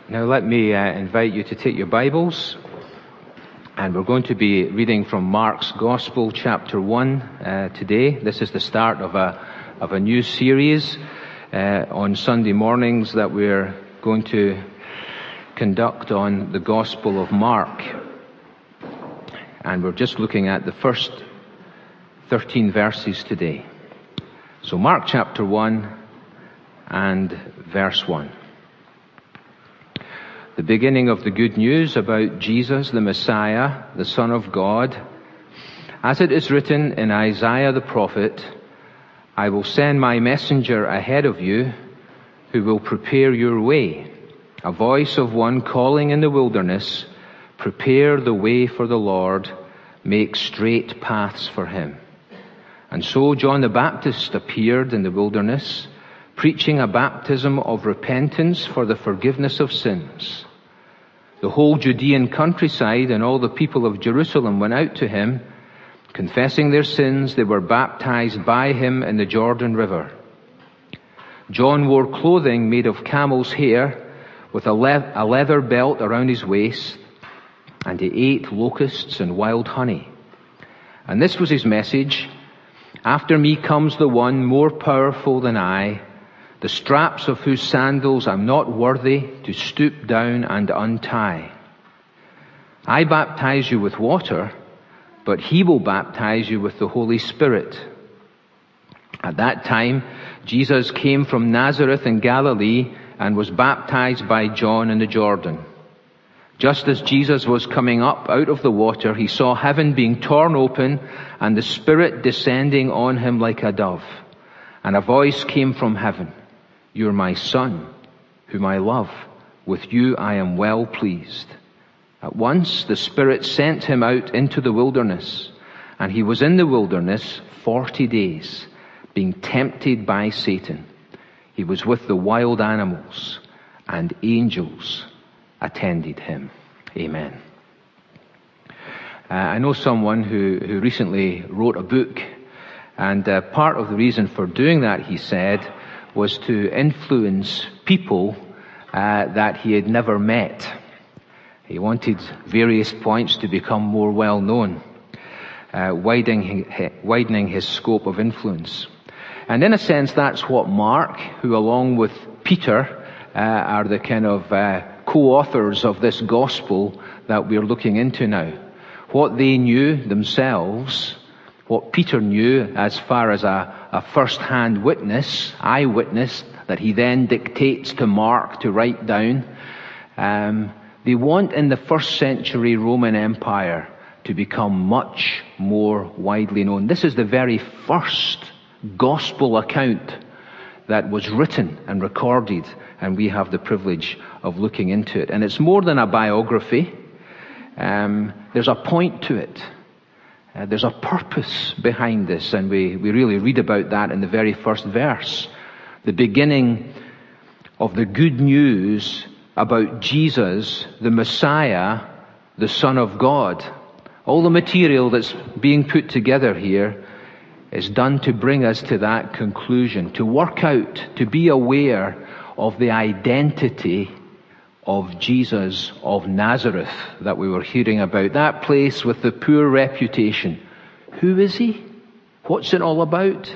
Now let me invite you to take your Bibles, and we're going to be reading from Mark's Gospel, chapter 1 today. This is the start of a new series on Sunday mornings that we're going to conduct on the Gospel of Mark. And we're just looking at the first 13 verses today. So Mark chapter 1 and verse 1. The beginning of the good news about Jesus, the Messiah, the Son of God. As it is written in Isaiah the prophet, I will send my messenger ahead of you, who will prepare your way. A voice of one calling in the wilderness, prepare the way for the Lord, make straight paths for him. And so John the Baptist appeared in the wilderness, preaching a baptism of repentance for the forgiveness of sins. The whole Judean countryside and all the people of Jerusalem went out to him. Confessing their sins, they were baptized by him in the Jordan River. John wore clothing made of camel's hair, with a leather belt around his waist, and he ate locusts and wild honey. And this was his message: after me comes the one more powerful than I, the straps of whose sandals I'm not worthy to stoop down and untie. I baptize you with water, but he will baptize you with the Holy Spirit. At that time, Jesus came from Nazareth in Galilee and was baptized by John in the Jordan. Just as Jesus was coming up out of the water, he saw heaven being torn open and the Spirit descending on him like a dove. And a voice came from heaven, "You're my Son, whom I love. With you I am well pleased." At once the Spirit sent him out into the wilderness, and he was in the wilderness 40 days, being tempted by Satan. He was with the wild animals, and angels attended him. Amen. I know someone who recently wrote a book, and part of the reason for doing that, he said, was to influence people that he had never met. He wanted various points to become more well known, widening his scope of influence. And in a sense, that's what Mark, who along with Peter are the kind of co-authors of this gospel that we're looking into now. What they knew themselves, what Peter knew as far as a first-hand witness, eyewitness, that he then dictates to Mark to write down. They want in the first century Roman Empire to become much more widely known. This is the very first gospel account that was written and recorded, and we have the privilege of looking into it. And it's more than a biography. There's a point to it. There's a purpose behind this, and we really read about that in the very first verse. The beginning of the good news about Jesus, the Messiah, the Son of God. All the material that's being put together here is done to bring us to that conclusion, to work out, to be aware of the identity of Jesus of Nazareth that we were hearing about. That place with the poor reputation. Who is he? What's it all about?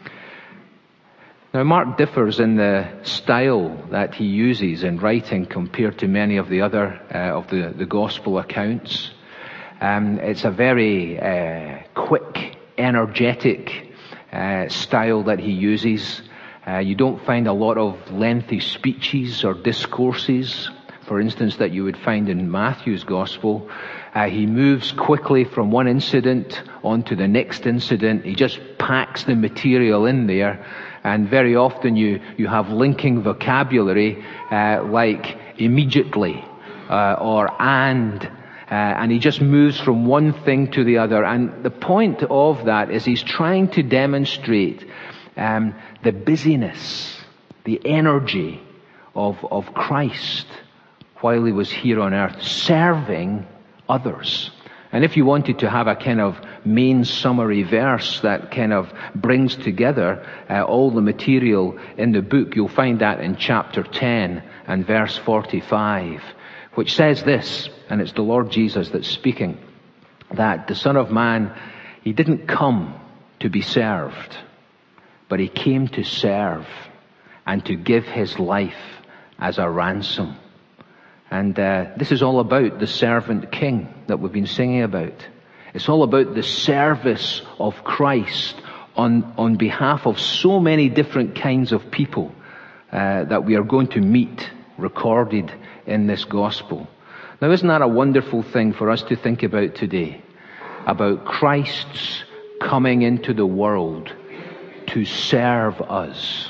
Now, Mark differs in the style that he uses in writing compared to many of the other of the gospel accounts. It's a very quick, energetic style that he uses. You don't find a lot of lengthy speeches or discourses, for instance, that you would find in Matthew's gospel. He moves quickly from one incident on to the next incident. He just packs the material in there. And very often you have linking vocabulary like immediately or and he just moves from one thing to the other. And the point of that is he's trying to demonstrate the busyness, the energy of Christ while he was here on earth, serving others. And if you wanted to have a kind of main summary verse that kind of brings together all the material in the book, you'll find that in chapter 10 and verse 45, which says this, and it's the Lord Jesus that's speaking, that the Son of Man, he didn't come to be served, but he came to serve and to give his life as a ransom. And this is all about the servant king that we've been singing about. It's all about the service of Christ on behalf of so many different kinds of people that we are going to meet recorded in this gospel. Now, isn't that a wonderful thing for us to think about today? About Christ's coming into the world to serve us,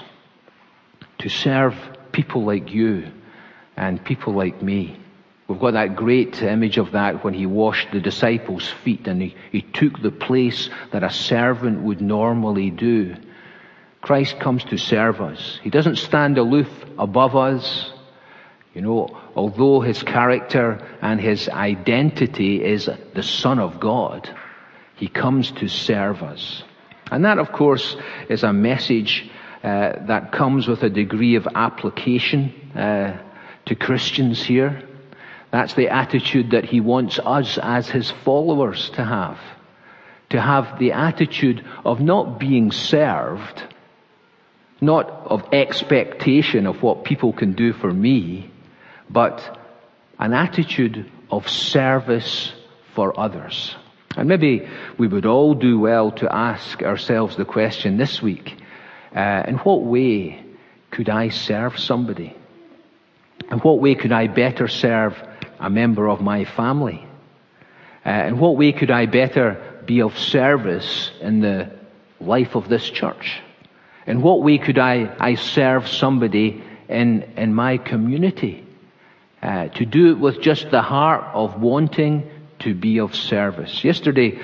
to serve people like you and people like me. We've got that great image of that when he washed the disciples' feet and he took the place that a servant would normally do. Christ comes to serve us. He doesn't stand aloof above us. You know, although his character and his identity is the Son of God, he comes to serve us. And that, of course, is a message that comes with a degree of application to Christians here. That's the attitude that he wants us as his followers to have. To have the attitude of not being served, not of expectation of what people can do for me, but an attitude of service for others. And maybe we would all do well to ask ourselves the question this week, in what way could I serve somebody? In what way could I better serve a member of my family? In what way could I better be of service in the life of this church? In what way could I serve somebody in my community? To do it with just the heart of wanting to be of service. Yesterday,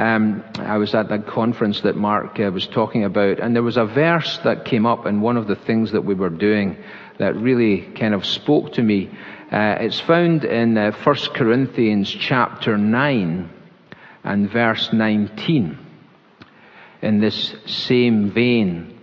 I was at that conference that Mark was talking about, and there was a verse that came up in one of the things that we were doing that really kind of spoke to me. It's found in 1 Corinthians chapter 9 and verse 19. In this same vein,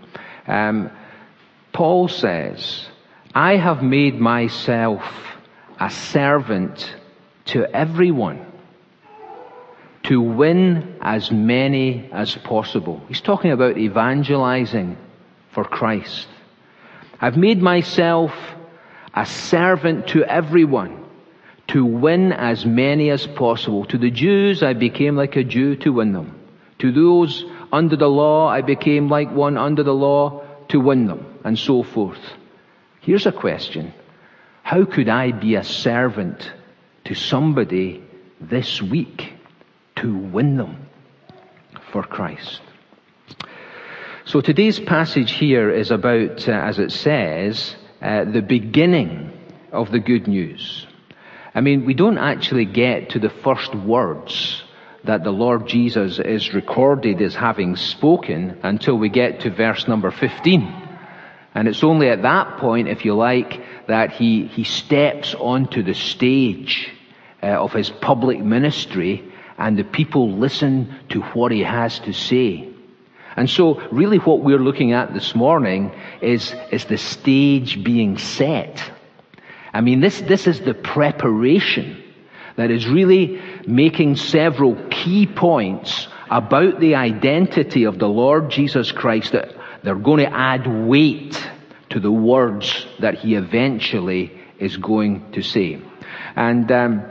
Paul says, I have made myself a servant to everyone to win as many as possible. He's talking about evangelizing for Christ. I've made myself a servant to everyone to win as many as possible. To the Jews, I became like a Jew to win them. To those under the law, I became like one under the law to win them, and so forth. Here's a question. How could I be a servant to somebody this week to win them for Christ? So today's passage here is about, as it says, the beginning of the good news. I mean, we don't actually get to the first words that the Lord Jesus is recorded as having spoken until we get to verse number 15. And it's only at that point, if you like, that he steps onto the stage of his public ministry and the people listen to what he has to say. And so really what we're looking at this morning is the stage being set. I mean, this is the preparation that is really making several key points about the identity of the Lord Jesus Christ that they're going to add weight to the words that he eventually is going to say. And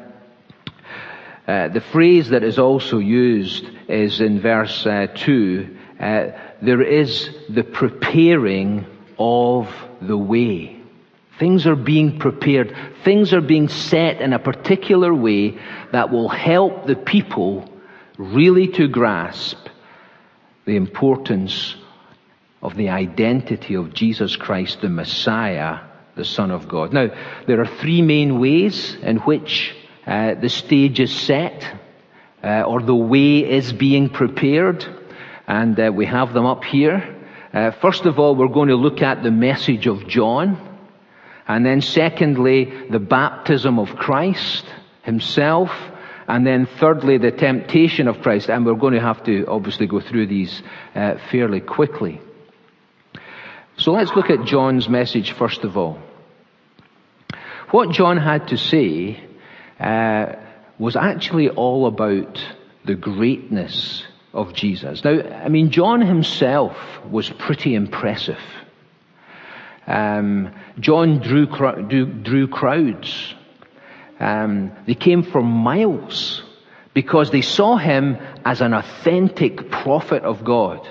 the phrase that is also used is in verse 2, there is the preparing of the way. Things are being prepared. Things are being set in a particular way that will help the people really to grasp the importance of the identity of Jesus Christ, the Messiah, the Son of God. Now, there are three main ways in which the stage is set, or the way is being prepared, and we have them up here. First of all, we're going to look at the message of John, and then secondly, the baptism of Christ himself, And then thirdly, the temptation of Christ. And we're going to have to obviously go through these fairly quickly. So let's look at John's message first of all. What John had to say was actually all about the greatness of Jesus. Now, I mean, John himself was pretty impressive. John drew crowds. They came from miles because they saw him as an authentic prophet of God.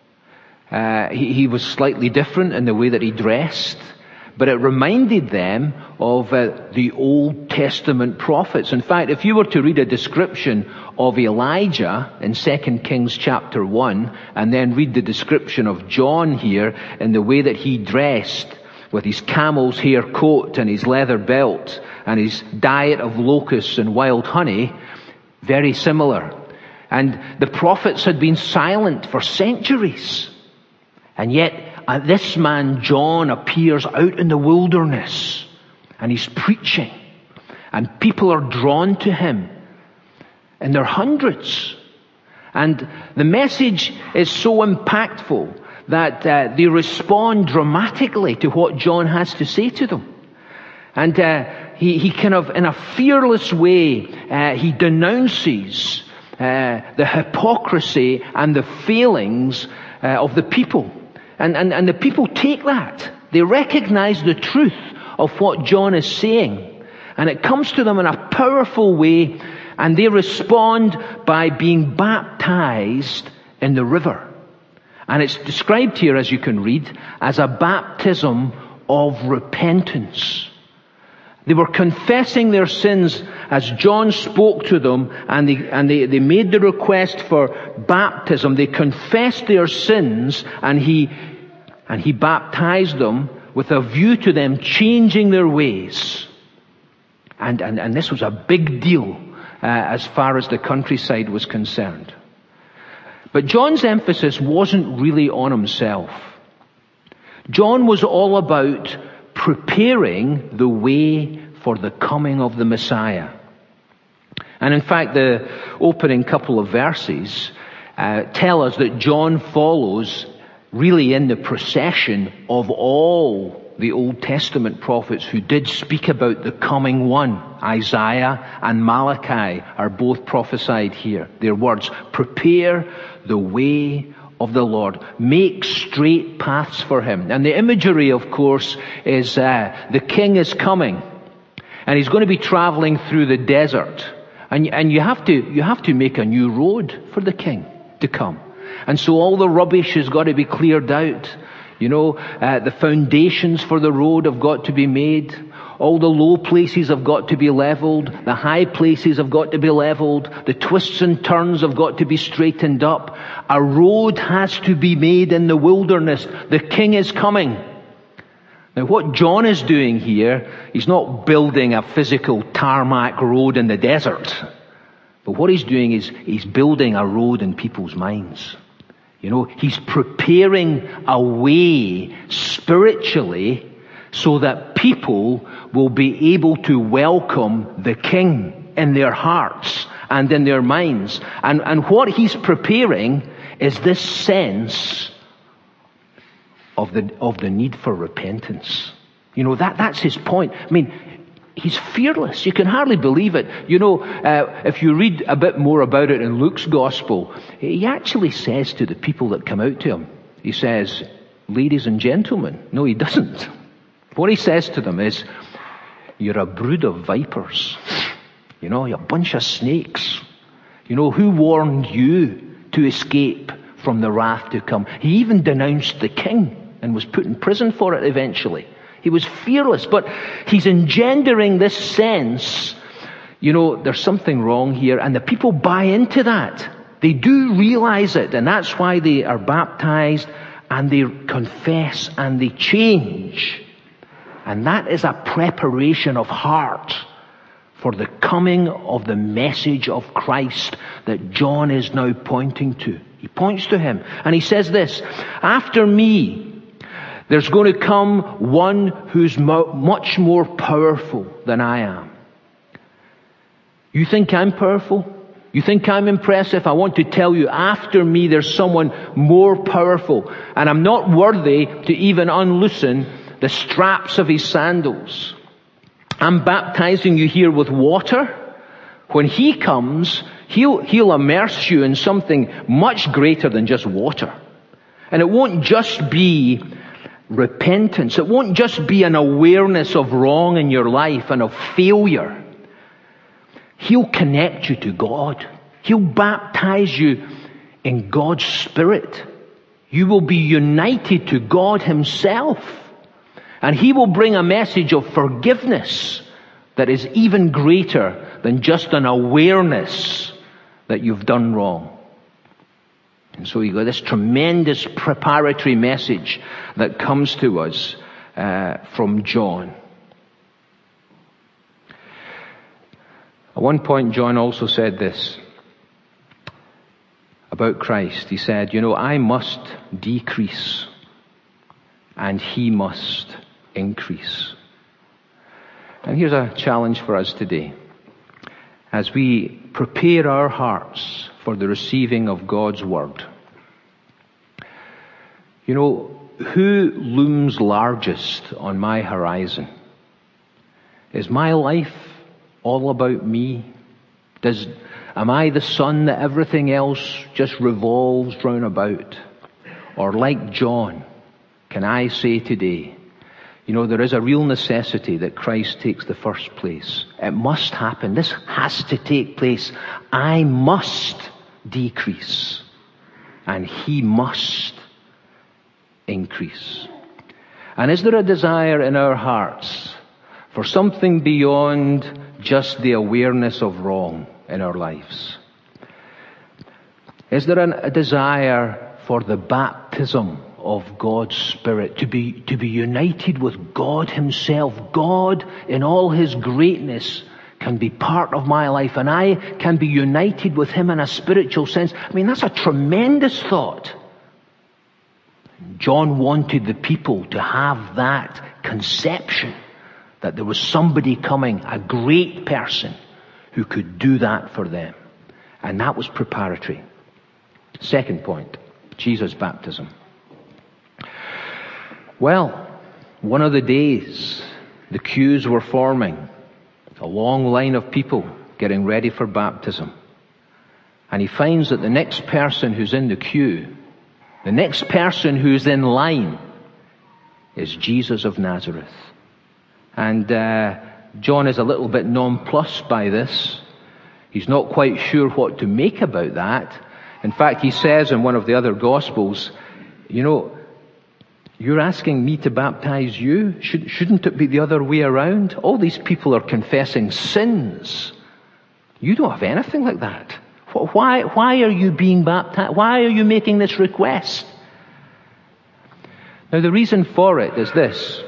He was slightly different in the way that he dressed, but it reminded them of the Old Testament prophets. In fact, if you were to read a description of Elijah in 2 Kings chapter 1, and then read the description of John here in the way that he dressed, with his camel's hair coat and his leather belt and his diet of locusts and wild honey, very similar. And the prophets had been silent for centuries. And yet, this man John appears out in the wilderness and he's preaching. And people are drawn to him in their hundreds. And the message is so impactful that they respond dramatically to what John has to say to them. And he kind of, in a fearless way, he denounces the hypocrisy and the failings of the people. And the people take that. They recognize the truth of what John is saying. And it comes to them in a powerful way, and they respond by being baptized in the river. And it's described here, as you can read, as a baptism of repentance. They were confessing their sins as John spoke to them, and they made the request for baptism. They confessed their sins, and he baptized them with a view to them changing their ways. And this was a big deal as far as the countryside was concerned. But John's emphasis wasn't really on himself. John was all about preparing the way for the coming of the Messiah. And in fact, the opening couple of verses tell us that John follows really in the procession of all the Old Testament prophets who did speak about the coming one. Isaiah and Malachi are both prophesied here. Their words, prepare the way of the Lord. Make straight paths for him. And the imagery, of course, is the king is coming. And he's going to be traveling through the desert. And you have to make a new road for the king to come. And so all the rubbish has got to be cleared out. You know, the foundations for the road have got to be made. All the low places have got to be leveled. The high places have got to be leveled. The twists and turns have got to be straightened up. A road has to be made in the wilderness. The king is coming. Now what John is doing here, he's not building a physical tarmac road in the desert. But what he's doing is he's building a road in people's minds. You know, he's preparing a way spiritually so that people will be able to welcome the king in their hearts and in their minds. And what he's preparing is this sense of the need for repentance. You know, that's his point. I mean, he's fearless. You can hardly believe it. You know, if you read a bit more about it in Luke's gospel, he actually says to the people that come out to him, he says, ladies and gentlemen. No, he doesn't. What he says to them is, you're a brood of vipers. You know, you're a bunch of snakes. You know, who warned you to escape from the wrath to come? He even denounced the king and was put in prison for it eventually. He was fearless, but he's engendering this sense, you know, there's something wrong here, and the people buy into that. They do realize it, and that's why they are baptized, and they confess, and they change. And that is a preparation of heart for the coming of the message of Christ that John is now pointing to. He points to him, and he says this, after me, there's going to come one who's much more powerful than I am. You think I'm powerful? You think I'm impressive? I want to tell you, after me there's someone more powerful, and I'm not worthy to even unloosen the straps of his sandals. I'm baptizing you here with water. When he comes, he'll immerse you in something much greater than just water. And it won't just be repentance. It won't just be an awareness of wrong in your life and of failure. He'll connect you to God. He'll baptize you in God's Spirit. You will be united to God himself. And he will bring a message of forgiveness that is even greater than just an awareness that you've done wrong. And so you got this tremendous preparatory message that comes to us from John. At one point, John also said this about Christ. He said, I must decrease and he must increase. And here's a challenge for us today. As we prepare our hearts for the receiving of God's Word, who looms largest on my horizon? Is my life all about me? Am I the sun that everything else just revolves round about? Or like John, can I say today, there is a real necessity that Christ takes the first place. It must happen. This has to take place. I must decrease and he must increase. And is there a desire in our hearts for something beyond just the awareness of wrong in our lives? Is there a desire for the baptism of God's Spirit, to be united with God himself? God in all his greatness can be part of my life, and I can be united with him in a spiritual sense. That's a tremendous thought. John wanted the people to have that conception, that there was somebody coming, a great person, who could do that for them. And that was preparatory. Second point, Jesus' baptism. Well, one of the days, the queues were forming. A long line of people getting ready for baptism. And he finds that the next person who's in the queue, the next person who's in line, is Jesus of Nazareth. And John is a little bit nonplussed by this. He's not quite sure what to make about that. In fact, he says in one of the other Gospels, you're asking me to baptize you? Shouldn't it be the other way around? All these people are confessing sins. You don't have anything like that. Why are you being baptized? Why are you making this request? Now, the reason for it is this.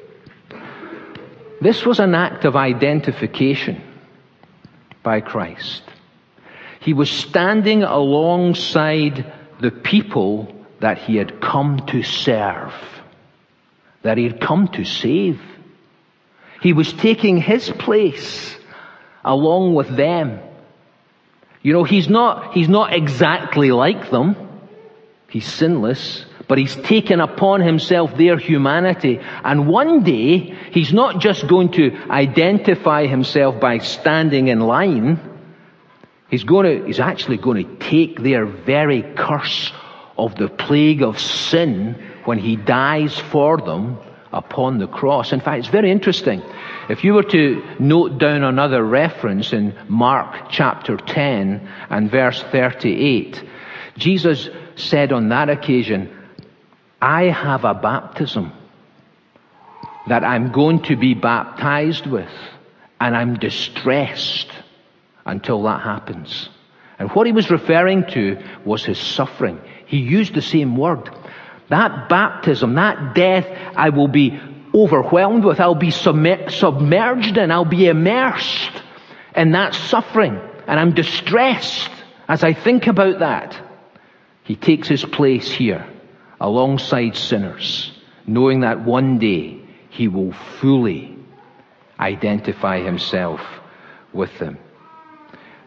This was an act of identification by Christ. He was standing alongside the people that he had come to serve, that he had come to save. He was taking his place along with them. He's not exactly like them. He's sinless, but he's taken upon himself their humanity. And one day, he's not just going to identify himself by standing in line. He's actually going to take their very curse of the plague of sin when he dies for them upon the cross. In fact, it's very interesting. If you were to note down another reference in Mark chapter 10 and verse 38, Jesus said on that occasion, I have a baptism that I'm going to be baptized with, and I'm distressed until that happens. And what he was referring to was his suffering. He used the same word. That baptism, that death, I will be overwhelmed with. I'll be submerged in. I'll be immersed in that suffering. And I'm distressed as I think about that. He takes his place here alongside sinners, knowing that one day he will fully identify himself with them.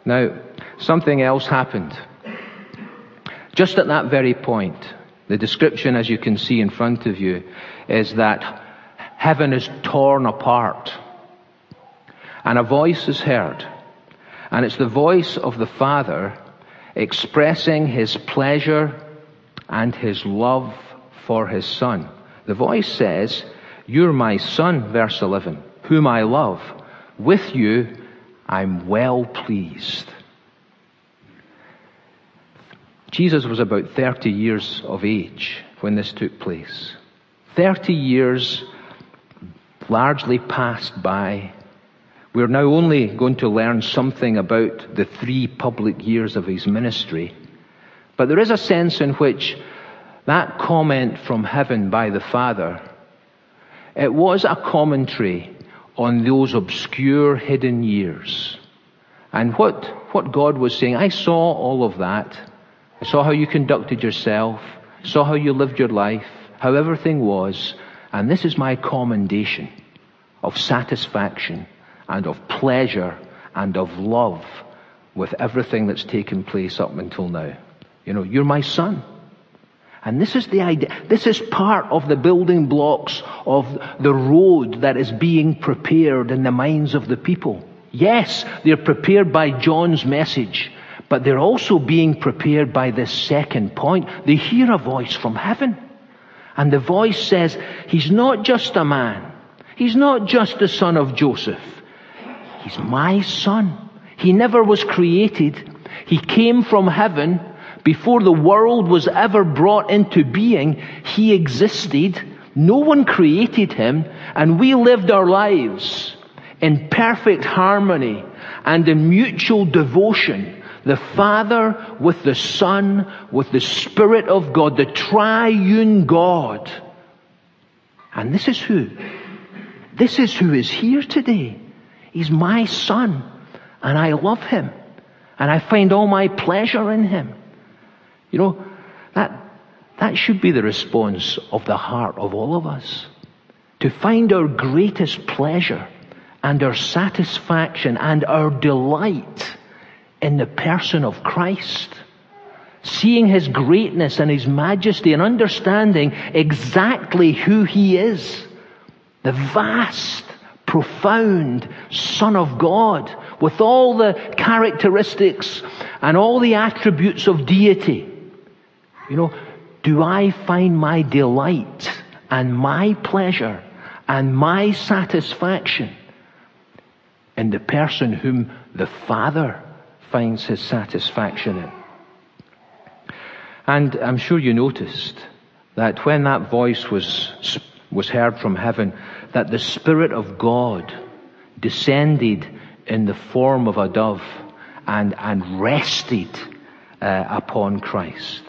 Now, something else happened. Just at that very point, the description, as you can see in front of you, is that heaven is torn apart. And a voice is heard. And it's the voice of the Father expressing his pleasure and his love for his Son. The voice says, "You're my Son," verse 11, "whom I love. With you I'm well pleased." Jesus was about 30 years of age when this took place. 30 years largely passed by. We're now only going to learn something about the 3 public years of his ministry. But there is a sense in which that comment from heaven by the Father, it was a commentary on those obscure, hidden years. And what God was saying, I saw all of that. I saw how you conducted yourself, saw how you lived your life, how everything was, and this is my commendation of satisfaction and of pleasure and of love with everything that's taken place up until now. You're my Son. And this is the idea. This is part of the building blocks of the road that is being prepared in the minds of the people. Yes, they're prepared by John's message, but they're also being prepared by this second point. They hear a voice from heaven. And the voice says, he's not just a man. He's not just the son of Joseph. He's my Son. He never was created. He came from heaven. Before the world was ever brought into being, he existed. No one created him. And we lived our lives in perfect harmony and in mutual devotion. The Father with the Son, with the Spirit of God, the triune God. And this is who? This is who is here today. He's my Son, and I love him, and I find all my pleasure in him. That should be the response of the heart of all of us. To find our greatest pleasure and our satisfaction and our delight in the person of Christ. Seeing his greatness and his majesty and understanding exactly who he is. The vast, profound Son of God with all the characteristics and all the attributes of deity. Do I find my delight and my pleasure and my satisfaction in the person whom the Father finds his satisfaction in? And I'm sure you noticed that when that voice was heard from heaven, that the Spirit of God descended in the form of a dove and rested upon Christ.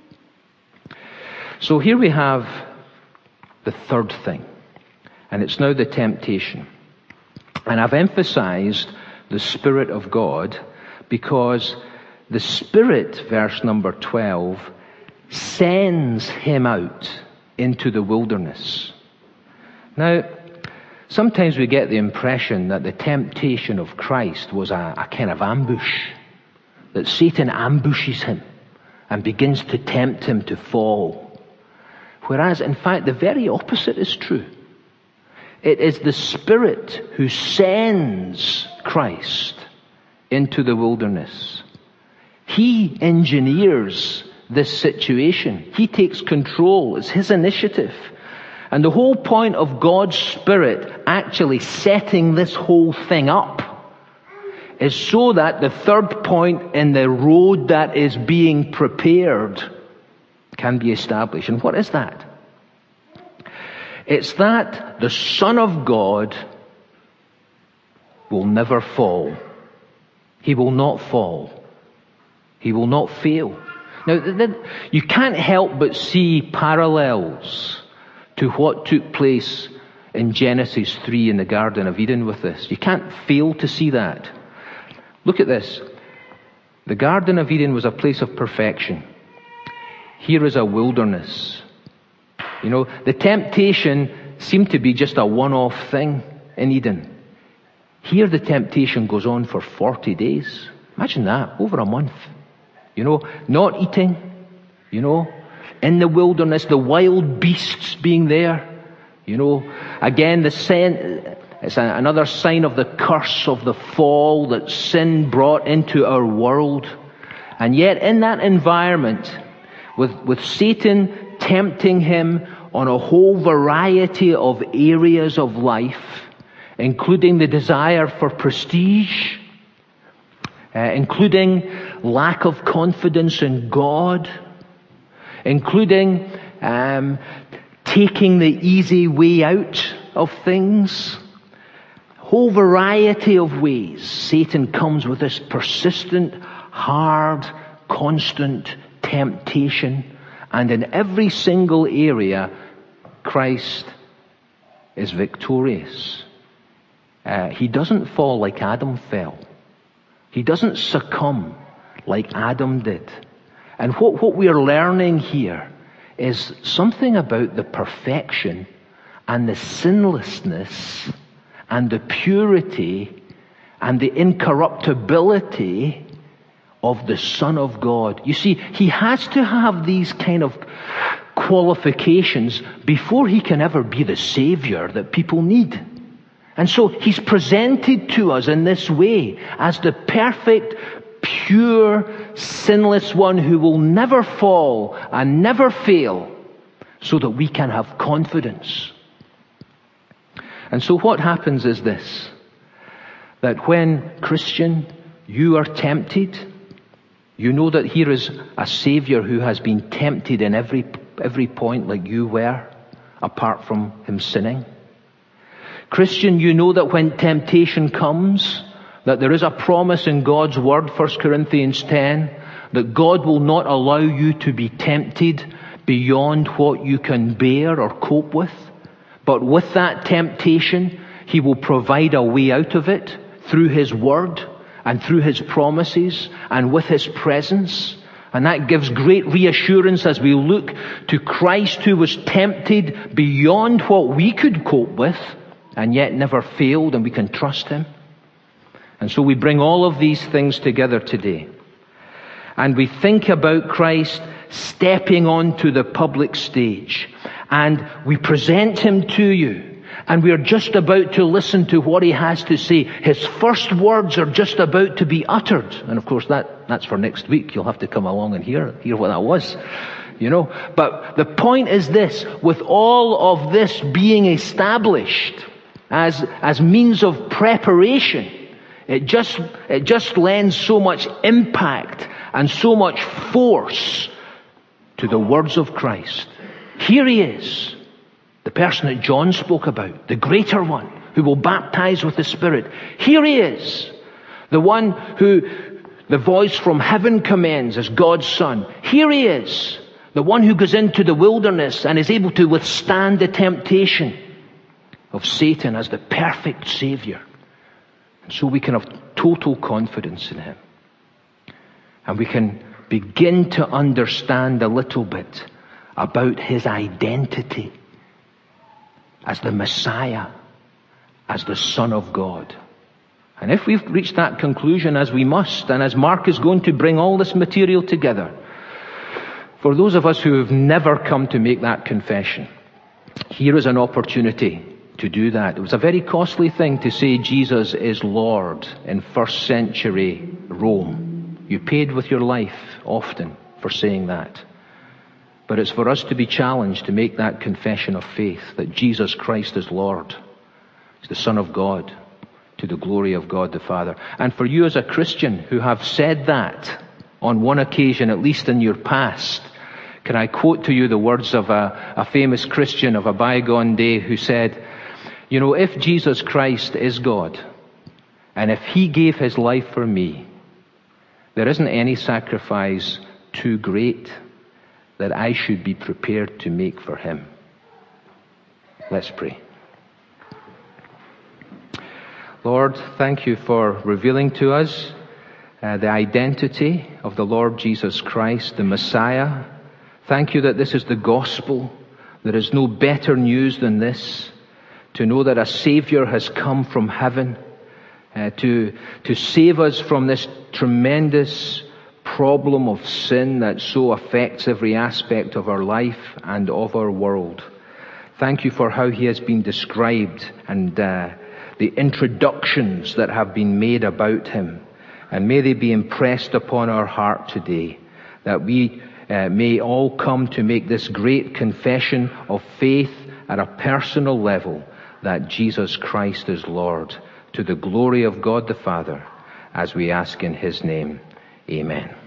So here we have the third thing, and it's now the temptation. And I've emphasized the Spirit of God because the Spirit, verse number 12, sends him out into the wilderness. Now, sometimes we get the impression that the temptation of Christ was a kind of ambush, that Satan ambushes him and begins to tempt him to fall. Whereas, in fact, the very opposite is true. It is the Spirit who sends Christ into the wilderness. He engineers this situation. He takes control. It's his initiative. And the whole point of God's Spirit actually setting this whole thing up is so that the third point in the road that is being prepared can be established. And what is that? It's that the Son of God will never fall. He will not fall. He will not fail. Now, you can't help but see parallels to what took place in Genesis 3 in the Garden of Eden with this. You can't fail to see that. Look at this. The Garden of Eden was a place of perfection. Here is a wilderness. The temptation seemed to be just a one-off thing in Eden. Here the temptation goes on for 40 days. Imagine that, over a month. Not eating, in the wilderness, the wild beasts being there. Again, it's another sign of the curse of the fall that sin brought into our world. And yet in that environment, with Satan tempting him on a whole variety of areas of life, including the desire for prestige, including lack of confidence in God, including taking the easy way out of things, whole variety of ways, Satan comes with this persistent, hard, constant temptation. And in every single area, Christ is victorious. He doesn't fall like Adam fell. He doesn't succumb like Adam did. And what we are learning here is something about the perfection and the sinlessness and the purity and the incorruptibility of the Son of God. You see, he has to have these kind of qualifications before he can ever be the Savior that people need. And so he's presented to us in this way as the perfect, pure, sinless one who will never fall and never fail, so that we can have confidence. And so what happens is this, that when, Christian, you are tempted, you know that here is a Savior who has been tempted in every point like you were, apart from him sinning. Christian, you know that when temptation comes, that there is a promise in God's Word, 1 Corinthians 10, that God will not allow you to be tempted beyond what you can bear or cope with. But with that temptation, he will provide a way out of it through his Word and through his promises and with his presence. And that gives great reassurance as we look to Christ, who was tempted beyond what we could cope with and yet never failed, and we can trust him. And so we bring all of these things together today. And we think about Christ stepping onto the public stage. And we present him to you. And we are just about to listen to what he has to say. His first words are just about to be uttered. And of course that's for next week. You'll have to come along and hear what that was. But the point is this, with all of this being established as means of preparation, it just lends so much impact and so much force to the words of Christ. Here he is, the person that John spoke about, the greater one who will baptize with the Spirit. Here he is, the one who the voice from heaven commends as God's Son. Here he is, the one who goes into the wilderness and is able to withstand the temptation of Satan as the perfect Savior. And so we can have total confidence in him. And we can begin to understand a little bit about his identity as the Messiah, as the Son of God. And if we've reached that conclusion, as we must, and as Mark is going to bring all this material together, for those of us who have never come to make that confession, here is an opportunity to do that. It was a very costly thing to say Jesus is Lord in first century Rome. You paid with your life often for saying that. But it's for us to be challenged to make that confession of faith, that Jesus Christ is Lord. He's the Son of God, to the glory of God the Father. And for you as a Christian who have said that on one occasion, at least in your past, can I quote to you the words of a famous Christian of a bygone day who said, if Jesus Christ is God, and if he gave his life for me, there isn't any sacrifice too great that I should be prepared to make for him. Let's pray. Lord, thank you for revealing to us the identity of the Lord Jesus Christ, the Messiah. Thank you that this is the gospel. There is no better news than this, to know that a Savior has come from heaven, to save us from this tremendous problem of sin that so affects every aspect of our life and of our world. Thank you for how he has been described and the introductions that have been made about him. And may they be impressed upon our heart today, that we may all come to make this great confession of faith at a personal level, that Jesus Christ is Lord, to the glory of God the Father, as we ask in his name. Amen.